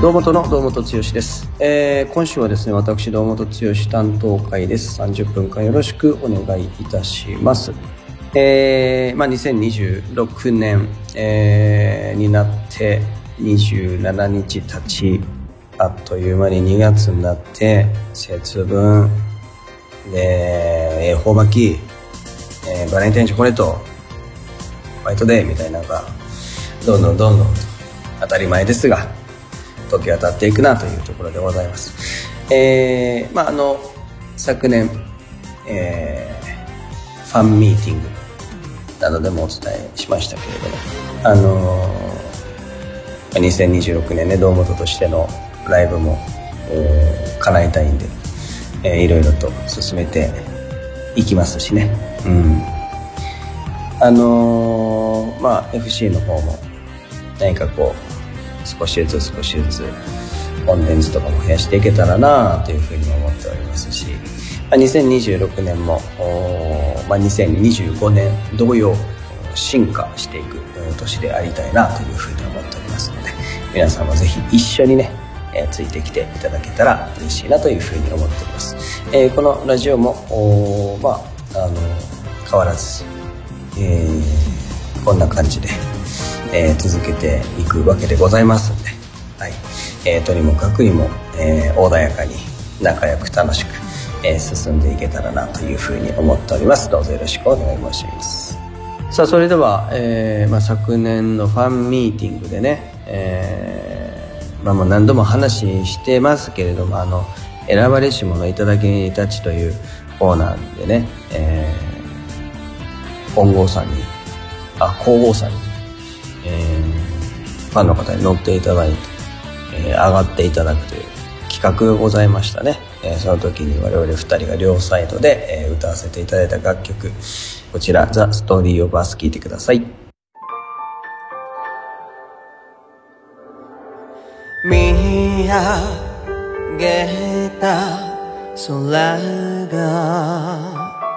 堂本の堂本剛です。今週はですね、私堂本剛担当会です。30分間よろしくお願いいたします。2026年、になって27日経ち、あっという間に2月になって節分で恵方巻き、バレンタインチョコレート、ホワイトデーみたいなのがどんどん当たり前ですが時が経っていくなというところでございます。昨年、ファンミーティングなどでもお伝えしましたけれども、2026年ね、堂本としてのライブも叶えたいんで、いろいろと進めていきますしね。FC の方も何かこう少しずつコンテンツとかも増やしていけたらなというふうに思っておりますし、2026年も2025年同様進化していく年でありたいなというふうに思っておりますので、皆さんもぜひ一緒にね、ついてきていただけたら嬉しいなというふうに思っております。このラジオも変わらず、こんな感じで続けていくわけでございますので、とにもかくにも、穏やかに仲良く楽しく、進んでいけたらなというふうに思っております。どうぞよろしくお願い申し上げます。さあ、それでは、昨年のファンミーティングでね、もう何度も話してますけれども、選ばれし者いただきたちというコーナーでね、皇后さんにファンの方に乗っていただいて、上がっていただくという企画がございましたね。その時に我々2人が両サイドで、歌わせていただいた楽曲、こちらザ・ストーリー・オブ・アス、聴いてください。 見上げた空が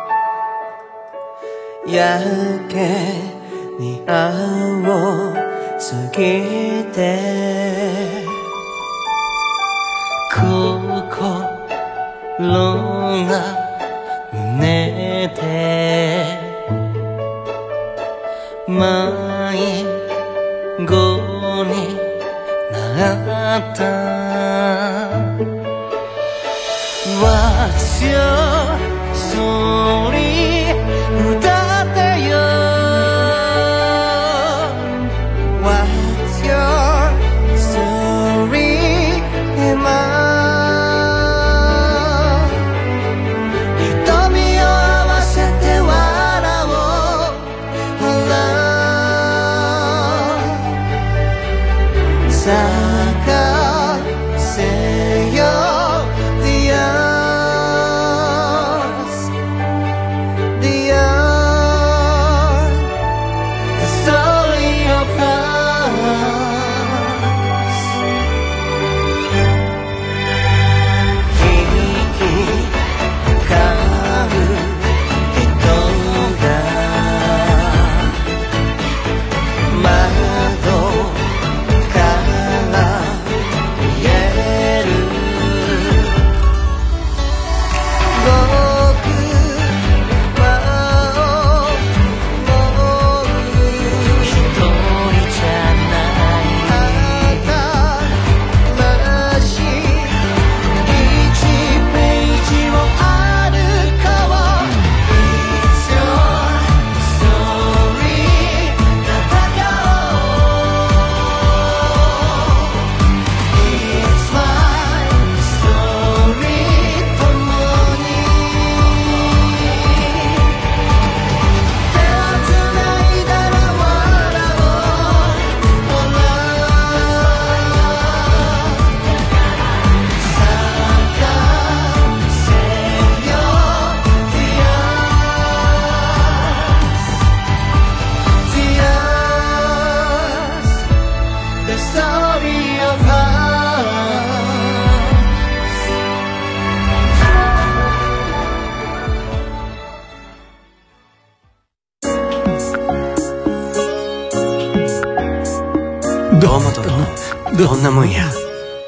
やけに青すぎて心が胸で迷子になった。 What's your story 歌ってよ。 What's your story 今瞳を合わせて笑おう。咲かせよ The earth, the earth, the story of us. 光る人が窓から見える。僕は思う一人じゃない新しい1ページを歩こう。 It's your story 戦おう。 It's my story 共に手をつないだら笑おう。ほら咲かせよ The earth, the earth, the story of us. 堂本のどんなもんや。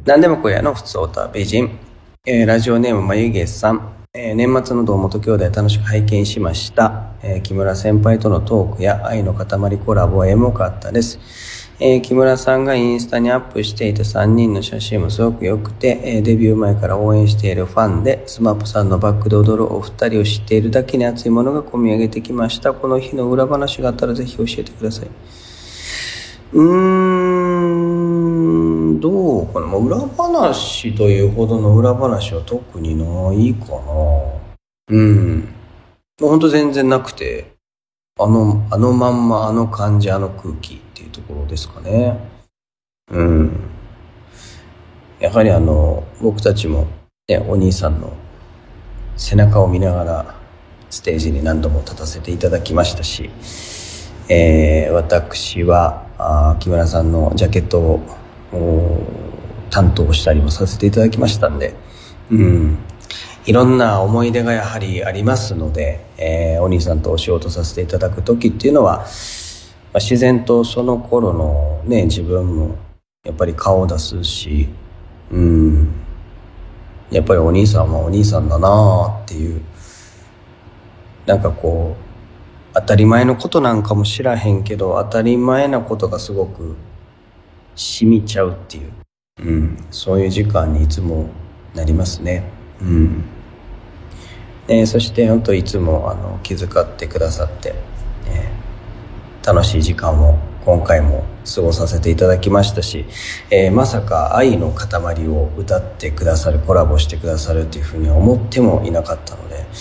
何でも小屋のふつおた美人、ラジオネーム眉毛さん、年末の堂本兄弟楽しく拝見しました、木村先輩とのトークや愛の塊コラボはエモかったです。木村さんがインスタにアップしていた3人の写真もすごく良くて、デビュー前から応援しているファンでスマップさんのバックで踊るお二人を知っているだけに熱いものが込み上げてきました。この日の裏話があったらぜひ教えてください。どうかな、裏話というほどの裏話は特にないかな。もうほんと全然なくて、あのまんま、あの感じ、あの空気っていうところですかね。やはり僕たちも、ね、お兄さんの背中を見ながらステージに何度も立たせていただきましたし、私は木村さんのジャケットを担当したりもさせていただきましたんで、いろんな思い出がやはりありますので、お兄さんとお仕事させていただく時っていうのは、自然とその頃のね、自分もやっぱり顔を出すし、やっぱりお兄さんはお兄さんだなっていう、なんかこう当たり前のことなんかも知らへんけど、当たり前なことがすごく染みちゃうっていう、そういう時間にいつもなりますね。そして本当いつも気遣ってくださって、楽しい時間を今回も過ごさせていただきましたし、まさか愛の塊を歌ってくださる、コラボしてくださるというふうには思ってもいなかったので、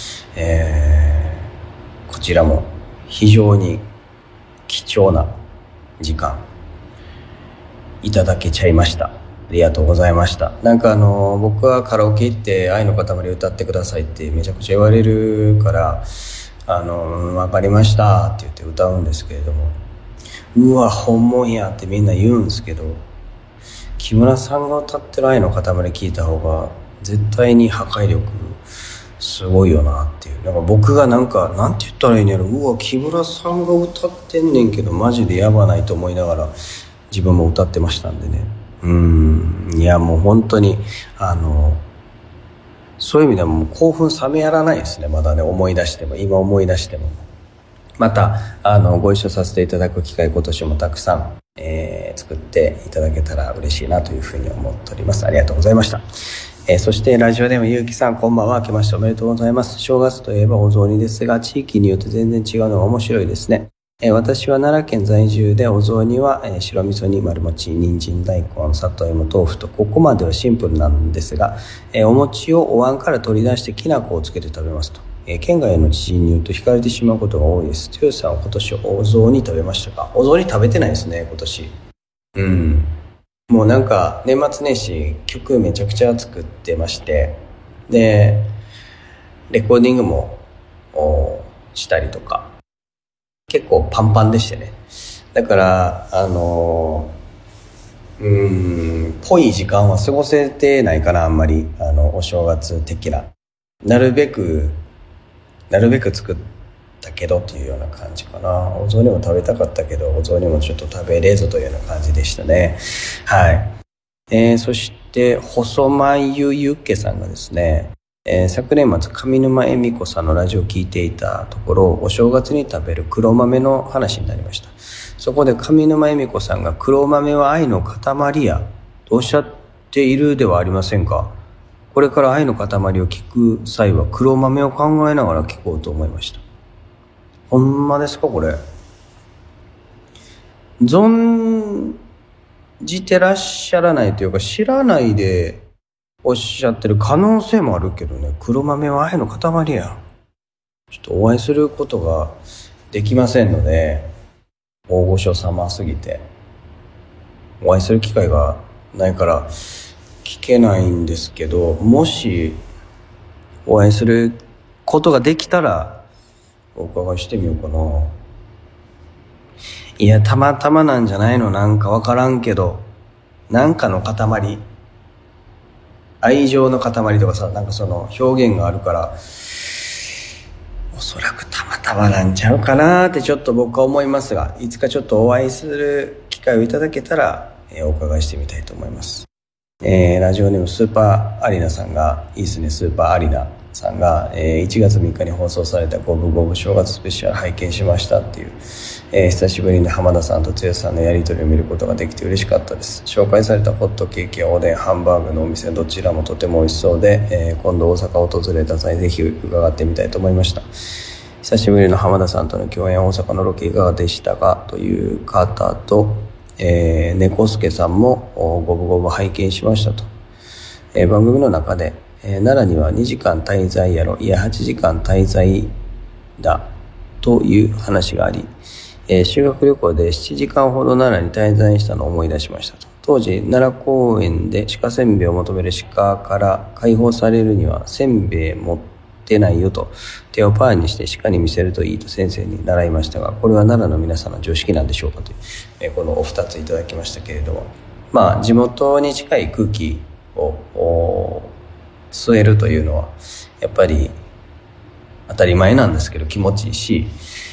こちらも非常に貴重な時間いただけちゃいました。ありがとうございました。なんか僕はカラオケ行って愛の塊歌ってくださいってめちゃくちゃ言われるから、わかりましたって言って歌うんですけれども、うわ本物やってみんな言うんですけど、木村さんが歌ってる愛の塊聞いた方が絶対に破壊力すごいよなっていう。なんか僕がなんて言ったらいいんやろ、うわ木村さんが歌ってんねんけどマジでやばないと思いながら自分も歌ってましたんでね。いやもう本当にそういう意味ではもう興奮冷めやらないですね。まだね、今思い出してもまたご一緒させていただく機会、今年もたくさん、作っていただけたら嬉しいなというふうに思っております。ありがとうございました。そしてラジオでもゆうきさん、こんばんは。明けましておめでとうございます。正月といえばお雑煮ですが、地域によって全然違うのが面白いですね。私は奈良県在住で、お雑煮は、白味噌に丸餅、人参、大根、里芋、豆腐と、ここまではシンプルなんですが、お餅をお椀から取り出してきな粉をつけて食べますと。県外の知人に言うと惹かれてしまうことが多いです。剛さんは今年お雑煮食べましたか？お雑煮食べてないですね、今年。もうなんか年末年始曲めちゃくちゃ作ってまして、でレコーディングもしたりとか結構パンパンでしてね。だからぽい時間は過ごせてないかな、あんまりお正月的な。なるべく作ったけどというような感じかな。お雑煮も食べたかったけど、お雑煮もちょっと食べれずというような感じでしたね。はい。そして細眉ゆっけさんがですね、昨年末上沼恵美子さんのラジオを聞いていたところ、お正月に食べる黒豆の話になりました。そこで上沼恵美子さんが、黒豆は愛の塊やとおっしゃっているではありませんか。これから愛の塊を聞く際は黒豆を考えながら聞こうと思いました。ほんまですかこれ。存じてらっしゃらないというか、知らないでおっしゃってる可能性もあるけどね。黒豆は愛の塊や。ちょっとお会いすることができませんので、大御所様すぎてお会いする機会がないから聞けないんですけど、もしお会いすることができたらお伺いしてみようかな。いや、たまたまなんじゃないの？なんかわからんけど、なんかの塊、愛情の塊とかさ、なんかその表現があるから、おそらくたまたまなんちゃうかなってちょっと僕は思いますが、いつかちょっとお会いする機会をいただけたら、お伺いしてみたいと思います。 ラジオネームスーパーアリナさんが、いいですね、スーパーアリナさんが、1月3日に放送された五分五分正月スペシャル拝見しましたっていう、久しぶりに浜田さんと剛さんのやり取りを見ることができて嬉しかったです。紹介されたホットケーキやおでん、ハンバーグのお店どちらもとても美味しそうで、今度大阪を訪れた際ぜひ伺ってみたいと思いました。久しぶりの浜田さんとの共演、大阪のロケいかがでしたかという方と、猫助さんもごぶごぶ拝見しましたと、番組の中で、奈良には2時間滞在やろ、いや8時間滞在だという話があり、修学旅行で7時間ほど奈良に滞在したのを思い出しましたと。当時奈良公園で鹿せんべいを求める鹿から解放されるにはせんべい持ってないよと手をパーにして鹿に見せるといいと先生に習いましたが、これは奈良の皆さんの常識なんでしょうかという、このお二ついただきましたけれども、まあ地元に近い空気を吸えるというのはやっぱり当たり前なんですけど気持ちいいし、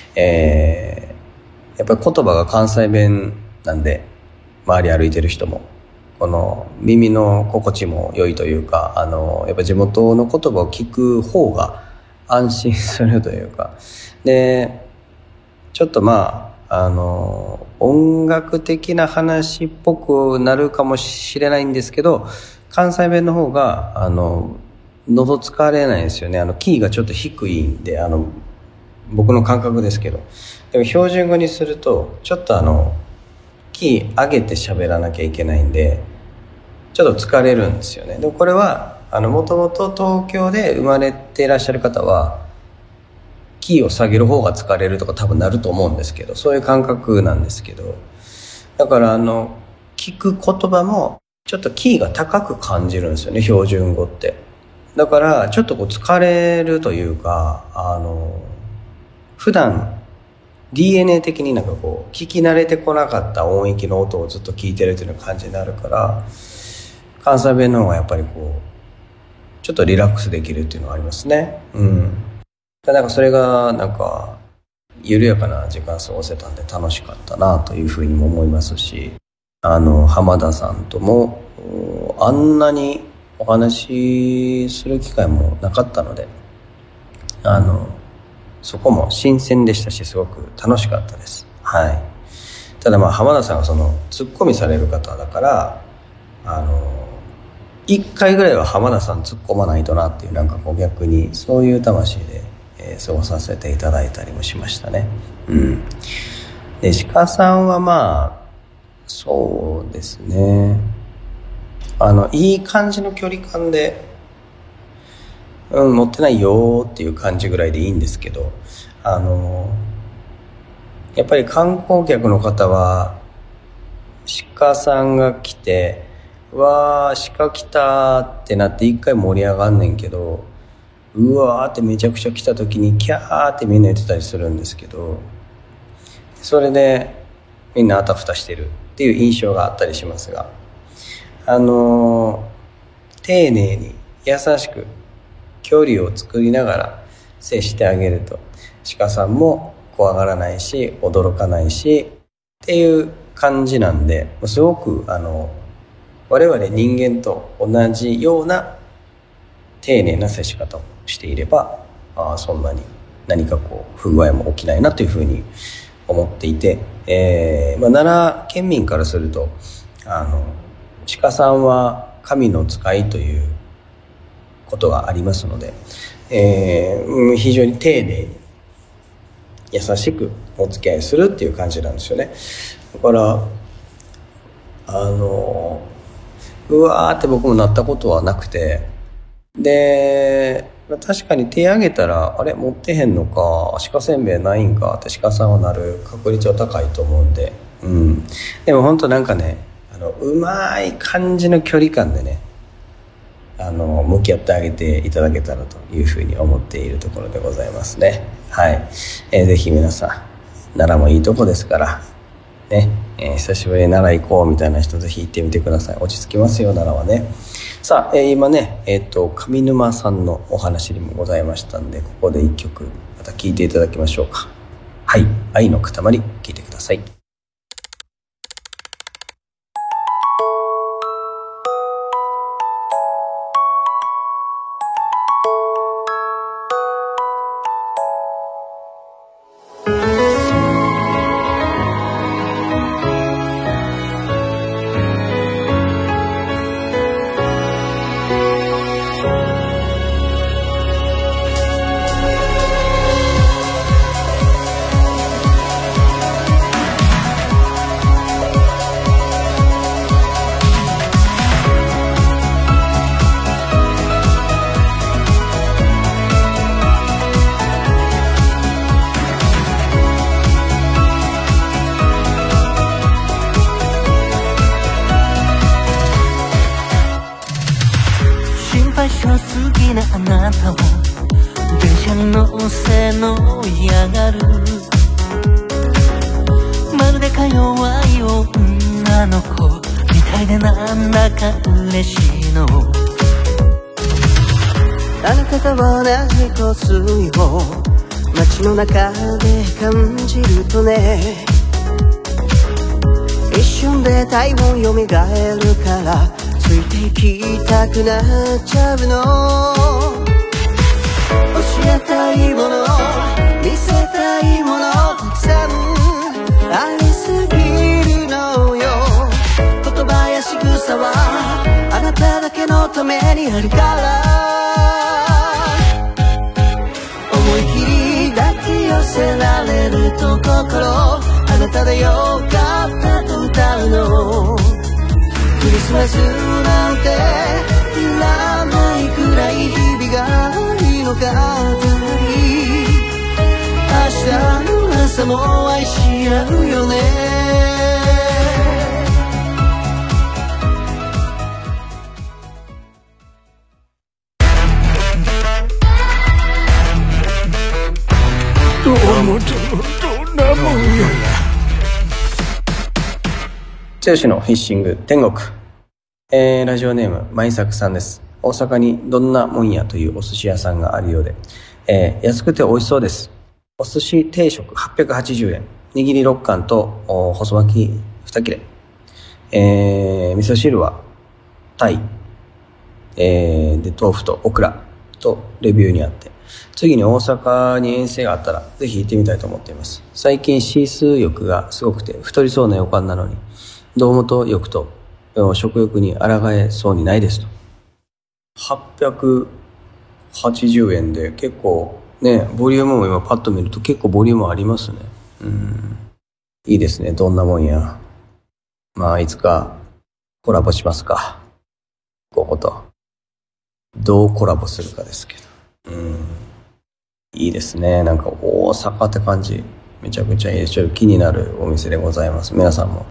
やっぱり言葉が関西弁なんで周り歩いてる人もこの耳の心地も良いというか、やっぱ地元の言葉を聞く方が安心するというかで、ちょっとまあ音楽的な話っぽくなるかもしれないんですけど、関西弁の方が喉疲れないですよね。キーがちょっと低いんで、僕の感覚ですけど、でも標準語にするとちょっとキー上げて喋らなきゃいけないんでちょっと疲れるんですよね。でもこれはもともと東京で生まれていらっしゃる方はキーを下げる方が疲れるとか多分なると思うんですけど、そういう感覚なんですけど、だから聞く言葉もちょっとキーが高く感じるんですよね、標準語って。だからちょっとこう疲れるというか、普段 DNA 的になんかこう聞き慣れてこなかった音域の音をずっと聞いてるという感じになるから、関西弁の方がやっぱりこうちょっとリラックスできるっていうのはありますね。なんかそれがなんか緩やかな時間過ごせたんで楽しかったなというふうにも思いますし、浜田さんともあんなにお話しする機会もなかったので、そこも新鮮でしたしすごく楽しかったです。はい。ただまあ浜田さんがそのツッコミされる方だから一回ぐらいは浜田さん突っ込まないとなっていう、なんかこう逆にそういう魂で、過ごさせていただいたりもしましたね。で鹿さんはまあそうですね、いい感じの距離感で持ってないよっていう感じぐらいでいいんですけど、やっぱり観光客の方は鹿さんが来てわー鹿来たってなって一回盛り上がんねんけど、うわーってめちゃくちゃ来た時にキャーってみんな言ってたりするんですけど、それでみんなあたふたしてるっていう印象があったりしますが、丁寧に優しく距離を作りながら接してあげると鹿さんも怖がらないし驚かないしっていう感じなんで、すごく我々人間と同じような丁寧な接し方をしていればそんなに何かこう不具合も起きないなというふうに思っていて、奈良県民からすると鹿さんは神の使いということがありますので、非常に丁寧に優しくお付き合いするっていう感じなんですよね。だからうわーって僕もなったことはなくて、で確かに手挙げたらあれ持ってへんのか鹿せんべいないんかって鹿さんはなる確率は高いと思うんで、でも本当なんかねうまい感じの距離感でね向き合ってあげていただけたらというふうに思っているところでございますね。はい、ぜひ皆さん奈良もいいとこですからね、久しぶりに奈良行こうみたいな人ぜひ行ってみてください。落ち着きますよ奈良はね。さあ、今ね上沼さんのお話にもございましたんで、ここで一曲また聴いていただきましょうか。はい、愛の塊聴いてください。 なたは電車に乗せのやがる。まるでか弱い女の子みたいでなんだか嬉しいの。あなたと同じ香水を街の中で感じるとね、一瞬で体温蘇るからついていきたくなっちゃうの。教えたいもの見せたいものたくさんありすぎるのよ。言葉や仕草はあなただけのためにあるから、思い切り抱き寄せられると心あなたでよかったと歌うの。クリスマスなんていらないくらい日々がいいのかったり、明日の朝も愛し合うよね。 どんなもんや。 剛のフィッシング天国。ラジオネーム舞作さんです。大阪にどんなもんやというお寿司屋さんがあるようで、安くて美味しそうです。お寿司定食880円、握り6貫と細巻き2切れ、味噌汁はタイ、で豆腐とオクラとレビューにあって、次に大阪に遠征があったらぜひ行ってみたいと思っています。最近シースー欲がすごくて太りそうな予感なのに、堂本欲と食欲に抗えそうにないですと。880円で結構ね、ボリュームも今パッと見ると結構ボリュームありますね。いいですね、どんなもんや。まあいつかコラボしますか。こことどうコラボするかですけど。いいですね。なんか大阪って感じ。めちゃくちゃいいです。ちょっと気になるお店でございます。皆さんも、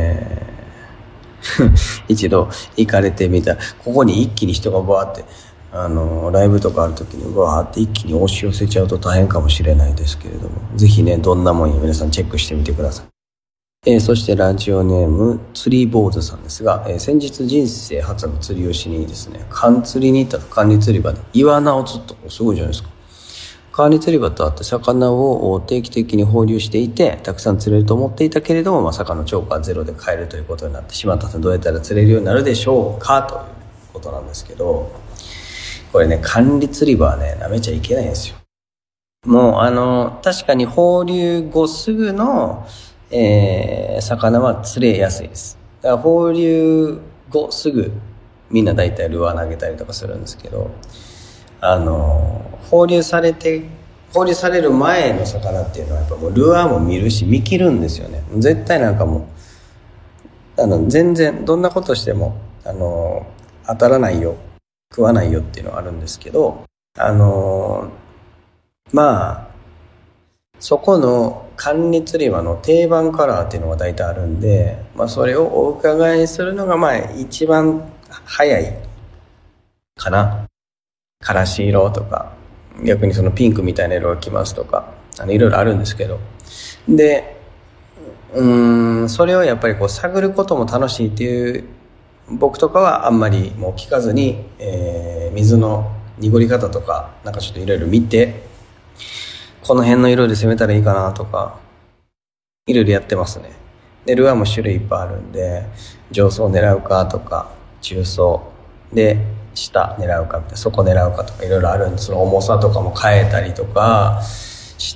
一度行かれてみたら、ここに一気に人がバーって、ライブとかある時にバーって一気に押し寄せちゃうと大変かもしれないですけれども、ぜひね、どんなもんや皆さんチェックしてみてください。そしてラジオネーム釣り坊主さんですが、先日人生初の釣りをしにですね、管釣りに行ったと。管理釣り場でイワナを釣った。すごいじゃないですか。管理釣り場とあって魚を定期的に放流していて、たくさん釣れると思っていたけれども、まさかの超過ゼロで買えるということになってしまったので、どうやったら釣れるようになるでしょうかということなんですけど、これね、管理釣り場はね、舐めちゃいけないんですよ。もう確かに放流後すぐの魚は釣れやすいです。だから放流後すぐみんな大体ルアー投げたりとかするんですけど、放流される前の魚っていうのはやっぱもうルアーも見るし見切るんですよね。絶対なんかもう全然どんなことしても当たらないよ、食わないよっていうのはあるんですけど、まあそこの管理釣り場の定番カラーっていうのが大体あるんで、まあそれをお伺いするのがまあ一番早いかな。からし色とか、逆にそのピンクみたいな色が来ますとか、いろいろあるんですけど、でそれをやっぱりこう探ることも楽しいっていう僕とかはあんまりもう聞かずに、水の濁り方とかなんかちょっといろいろ見て、この辺の色で攻めたらいいかなとかいろいろやってますね。でルアーも種類いっぱいあるんで、上層狙うかとか中層で下狙うかみたいな、底狙うかとかいろいろあるんで、その重さとかも変えたりとかして、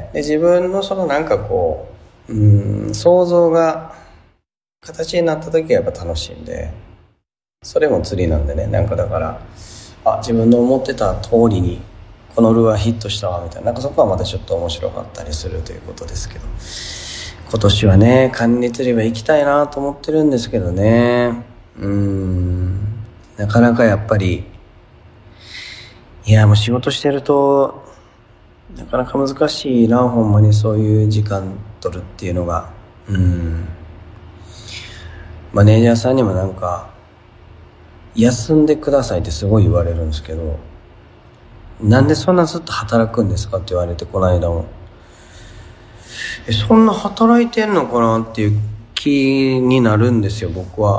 で自分のそのなんかこう想像が形になった時はやっぱ楽しいんで、それも釣りなんでね、なんかだから自分の思ってた通りにこのルアーヒットしたわみたいな、なんかそこはまたちょっと面白かったりするということですけど、今年はね管理釣り場行きたいなと思ってるんですけどね、なかなかやっぱりもう仕事してるとなかなか難しいな、ほんまにそういう時間取るっていうのが。マネージャーさんにもなんか休んでくださいってすごい言われるんですけど、 なんでそんなずっと働くんですかって言われて、この間も。そんな働いてんのかなっていう気になるんですよ、僕は。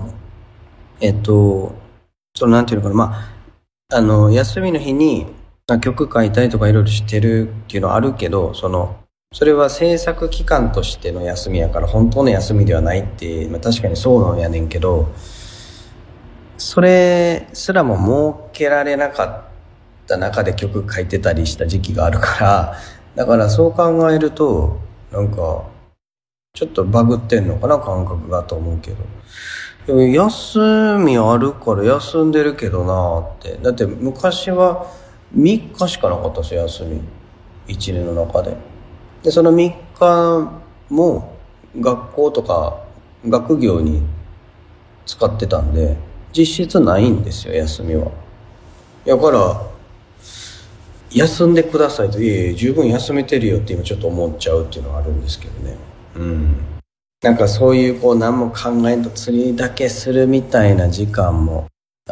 なんていうのかな、休みの日に曲書いたりとかいろいろしてるっていうのはあるけど、それは制作期間としての休みやから本当の休みではないって、確かにそうなんやねんけど、それすらも設けられなかった中で曲書いてたりした時期があるから、だからそう考えるとなんかちょっとバグってんのかな、感覚がと思うけど。でも休みあるから休んでるけどなって。だって昔は3日しかなかったですよ、休み。1年の中で。で、その3日も学校とか学業に使ってたんで、実質ないんですよ、休みは。だから休んでくださいと、いえいえ十分休めてるよって今ちょっと思っちゃうっていうのはあるんですけどね。なんかそういう何も考えんと釣りだけするみたいな時間も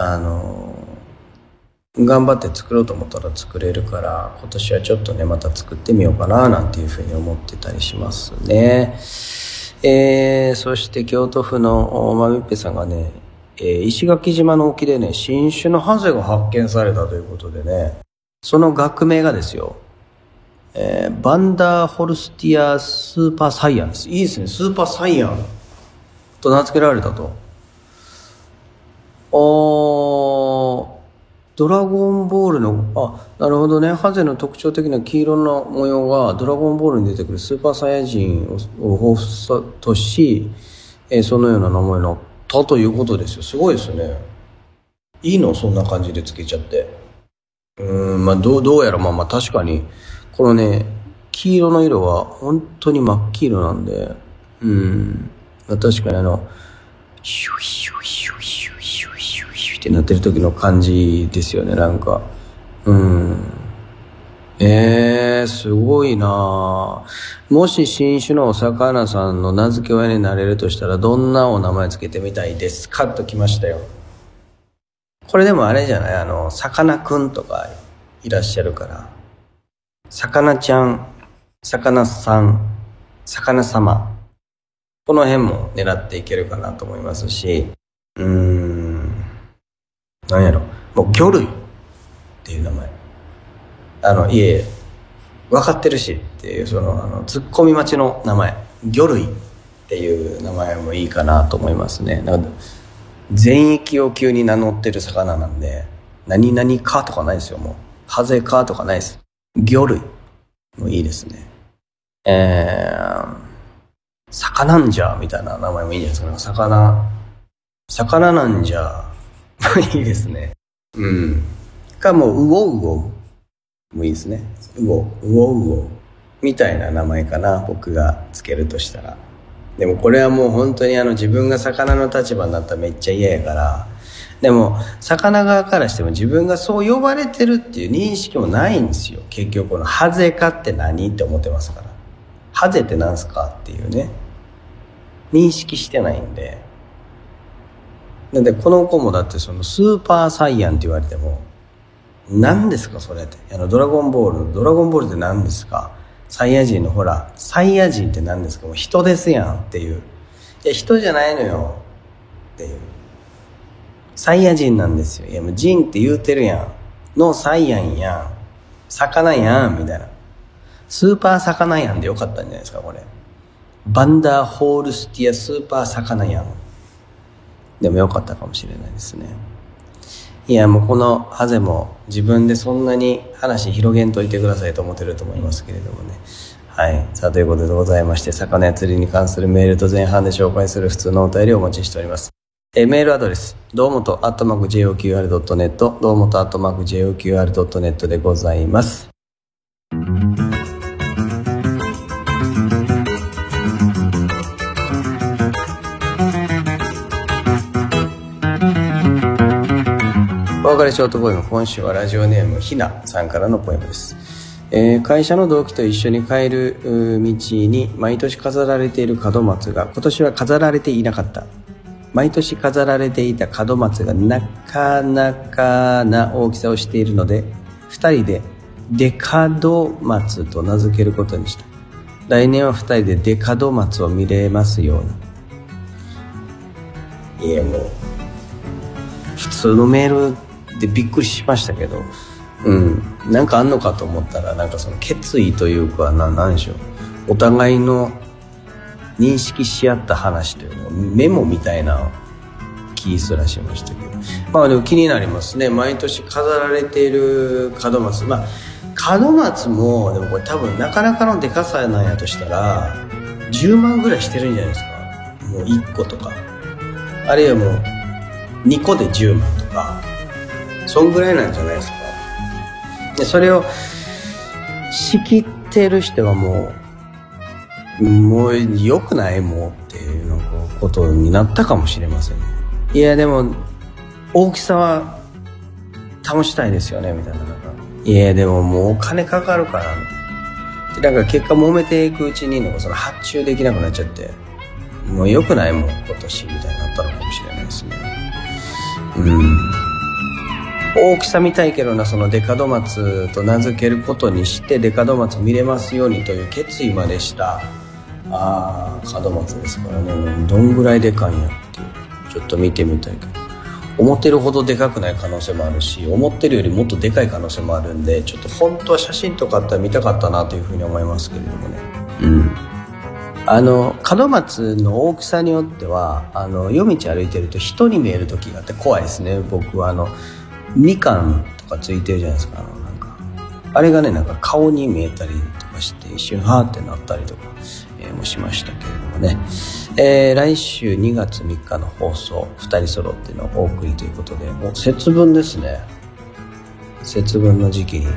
頑張って作ろうと思ったら作れるから、今年はちょっとねまた作ってみようかななんていうふうに思ってたりしますね。そして京都府のまみっぺさんがね、石垣島の沖でね新種のハゼが発見されたということでね、その学名がですよ、バンダーホルスティアスーパーサイアンです。いいですね、スーパーサイアンと名付けられたと。ドラゴンボールの、なるほどね、ハゼの特徴的な黄色の模様がドラゴンボールに出てくるスーパーサイヤ人を彷彿とし、そのような名前になったということですよ。すごいですね。いいの、そんな感じでつけちゃって。どうやら確かにこのね黄色の色は本当に真っ黄色なんで、確かにシュイシュイシュイシュイシュイシュイシュイってなってる時の感じですよね、なんか。すごいな。もし新種のお魚さんの名付け親になれるとしたらどんなお名前つけてみたいですかときましたよ。これでもあれじゃない、さかなクンとかいらっしゃるから、さかなちゃん、さかなさん、さかな様、この辺も狙っていけるかなと思いますし、なんやろ、もう魚類っていう名前、分かってるしっていう、ツッコミ待ちの名前、魚類っていう名前もいいかなと思いますね。全域を急に名乗ってる魚なんで、何々かとかないですよ。もうハゼかとかないです。魚類もいいですね。魚なんじゃみたいな名前もいいんじゃないですか。魚なんじゃいいですね。もうウオウオもいいですね。ウオウオみたいな名前かな、僕がつけるとしたら。でもこれはもう本当に自分が魚の立場になったらめっちゃ嫌やから。でも魚側からしても自分がそう呼ばれてるっていう認識もないんですよ。結局このハゼかって何って思ってますから。ハゼってなんすかっていうね、認識してないんで。なんでこの子もだってスーパーサイヤンって言われても何ですかそれって。ドラゴンボールって何ですか。サイヤ人のサイヤ人って何ですか。もう人ですやんっていう。いや人じゃないのよっていう。サイヤ人なんですよ。いやもう人って言うてるやんのサイヤンやん、魚やんみたいな。スーパー魚やんでよかったんじゃないですかこれ。バンダーホールスティアスーパー魚やんでもよかったかもしれないですね。いやもうこのハゼも自分でそんなに話広げんといてくださいと思ってると思いますけれどもね。はい。さあということでございまして、魚や釣りに関するメールと前半で紹介する普通のお便りをお待ちしております。メールアドレス、どうもと@joqr.net、どうもと@joqr.net でございます。お別れショートポエム、今週はラジオネームひなさんからのポエムです。会社の同期と一緒に帰る道に毎年飾られている門松が今年は飾られていなかった。毎年飾られていた門松がなかなかな大きさをしているので 2人でデカド松と名付けることにした。来年は2人でデカド松を見れますように。いやもう普通のメールでびっくりしましたけど、なんかあんのかと思ったら、なんかその決意というかなんでしょう、お互いの認識し合った話というのをメモみたいな気すらしましたけど、まあでも気になりますね。毎年飾られている門松、まあ門松もでもこれ多分なかなかのでかさなんやとしたら10万ぐらいしてるんじゃないですか。もう1個とか、あるいはもう2個で10万とか、そんぐらいなんじゃないですか。でそれを仕切ってる人はもう良くないもうっていうのことになったかもしれません。いやでも大きさは保ちたいですよねみたいな。いやでももうお金かかるからで、なんか結果揉めていくうちにその発注できなくなっちゃって、もう良くないもん今年みたいになったのかもしれないですね。大きさ見たいけどな、そのデカド松と名付けることにしてデカド松見れますようにという決意までした門松ですからね。どんぐらいでかいんやっていう、ちょっと見てみたいけど、思ってるほどでかくない可能性もあるし、思ってるよりもっとでかい可能性もあるんで、ちょっと本当は写真とかあったら見たかったなというふうに思いますけれどもね。門松の大きさによっては夜道歩いてると人に見える時があって怖いですね。僕はみかんとかついてるじゃないですか。なんかあれがね、なんか顔に見えたりとかして一瞬はーってなったりとか、もしましたけれどもね。来週2月3日の放送2人揃ってのお送りということで、もう節分ですね。節分の時期に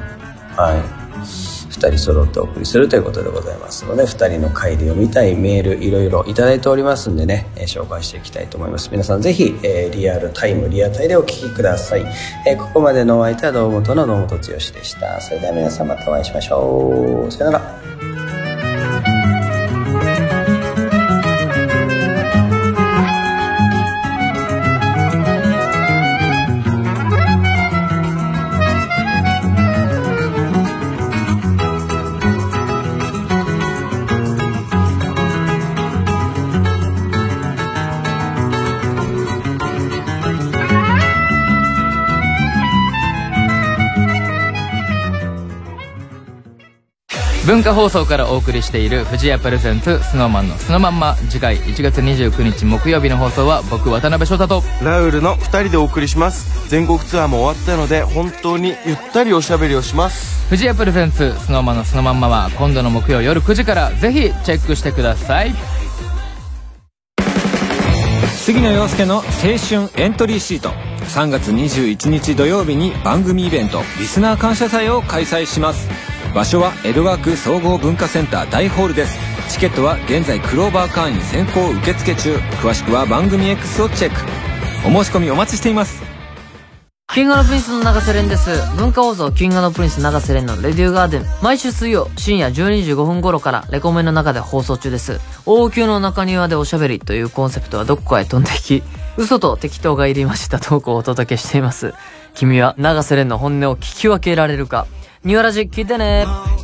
2人揃ってお送りするということでございますので、2人の回で読みたいメールいろいろいただいておりますんでね、紹介していきたいと思います。皆さんぜひ、リアタイでお聞きください。ここまでのお相手は堂本の堂本剛でした。それでは皆さんまたお会いしましょう。さよなら。 文化放送からお送りしている藤屋プレゼンツ SnowMan のそのまんま。次回1月29日木曜日の放送は僕渡辺翔太とラウールの2人でお送りします。全国ツアーも終わったので本当にゆったりおしゃべりをします。 藤屋プレゼンツ SnowMan のそのまんまは今度の木曜夜9時からぜひチェックしてください。 杉野遥亮の青春エントリーシート、3月21日土曜日に番組イベントリスナー感謝祭を開催します。場所は江戸川区総合文化センター大ホールです。チケットは現在クローバー会員先行受付中。詳しくは番組 X をチェック。お申し込みお待ちしています。 キングプリンスの永瀬廉です。文化放送キングプリンス永瀬廉のレディオガーデン、毎週水曜深夜12時5分頃からレコメンの中で放送中です。王宮の中庭でおしゃべりというコンセプトはどこかへ飛んでいき、嘘と適当が入りましたトークをお届けしています。君は永瀬廉の本音を聞き分けられるか。ニューラジ聞いてね。